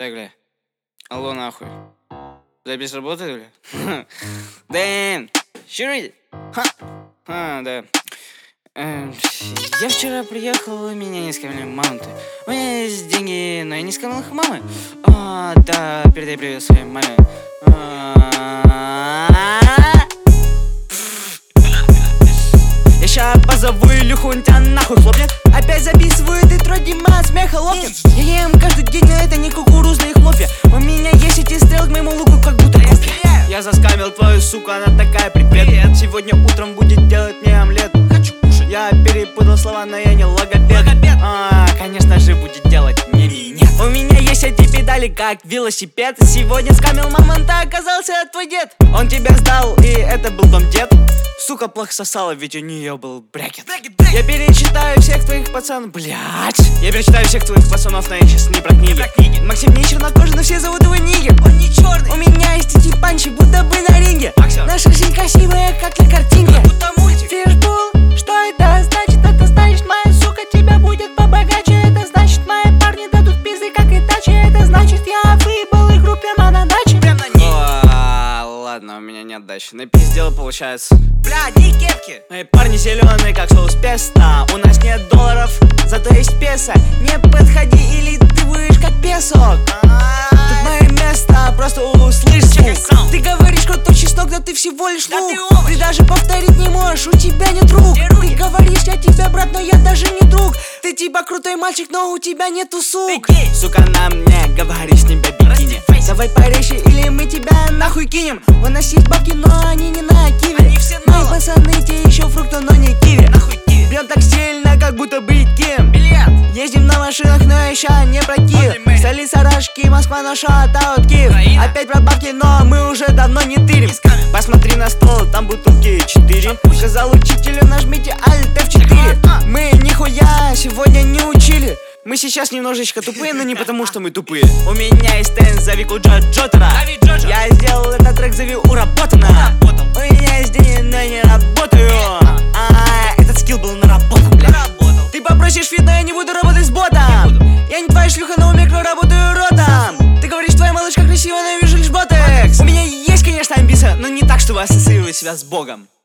Так, бля. Алло, нахуй. Запись работает, бля? Дэн, щурить? Да. Я вчера приехал, меня не скормили мамы. У меня есть деньги, но я не скормил их мамы. Да, передай привет своей маме. Я ща позову Илюху, он тебя нахуй хлопнет. Опять записывает и тродима от смеха лопнет. Я ем каждый день, но это не кукурузные хлопья. У меня есть эти стрелы к моему луку, как будто копья. Я заскамил твою суку, она такая, привет. Сегодня утром будет делать мне омлет. Хочу кушать. Я перепутал слова, но я не логопед. Конечно же будет делать мне нет. У меня есть эти педали, как велосипед. Сегодня скамил мамонта, оказался твой дед. Он тебя сдал, и это был дом дед. Сука плохо сосала, ведь у нее был брекет. Я перечитаю всех твоих пацанов, блять. Я перечитаю всех твоих пацанов, но я сейчас не про книги. Максим не чернокожий, но все зовут его Нигер. Он не черный. У меня есть эти панчи, будто бы на ринге. Наша жизнь красивая, как на картинке. Фишбул, что это значит? Это значит, моя сука тебя будет побогаче. Это значит, мои парни дадут пизды, как и дачи. Это значит, я выебал игру прямо на даче. Ладно, у меня нет дачи. Напиздел, получается. Бля, не кепки. Мои парни зеленые, как соус песто. У нас нет долларов, зато есть песо. Не подходи, или ты будешь как песок. Тут мое место, просто услышь звук. Ты говоришь крутой чеснок, но ты всего лишь лук. Ты даже повторить не можешь, у тебя нет рук. Ты говоришь, я тебя брат, но я даже не друг. Ты типа крутой мальчик, но у тебя нету сук. Сука, на мне, говори с тебя бикини. Давай порежь, или мы тебя нахуй кинем. У нас есть бабки, но они не на киви. Мои пацаны, те еще фрукты, но не киви. Прям так сильно, как будто бы кем. Ездим на машинах, но еще не про Киев. Столица Рашки, Москва, но шатаут Киев. Опять про бабки, но мы уже давно не тырим. Посмотри на стол, там бутылки 4. Сказал учителю, нажмите Alt F4. Мы нихуя сегодня не учили. Мы сейчас немножечко тупые, но не потому, что мы тупые. У меня есть стенд, зови Куджа Джотера. Я сделал этот трек, зови уработано. У меня есть деньги, но я не работаю. Этот скилл был наработан, бля. Ты попросишь фит, но я не буду работать с ботом. Я не твоя шлюха, но у микро работаю ротом. Ты говоришь, твоя малышка красивая, но я вижу лишь ботекс. У меня есть, конечно, амбиция, но не так, чтобы ассоциировать себя с Богом.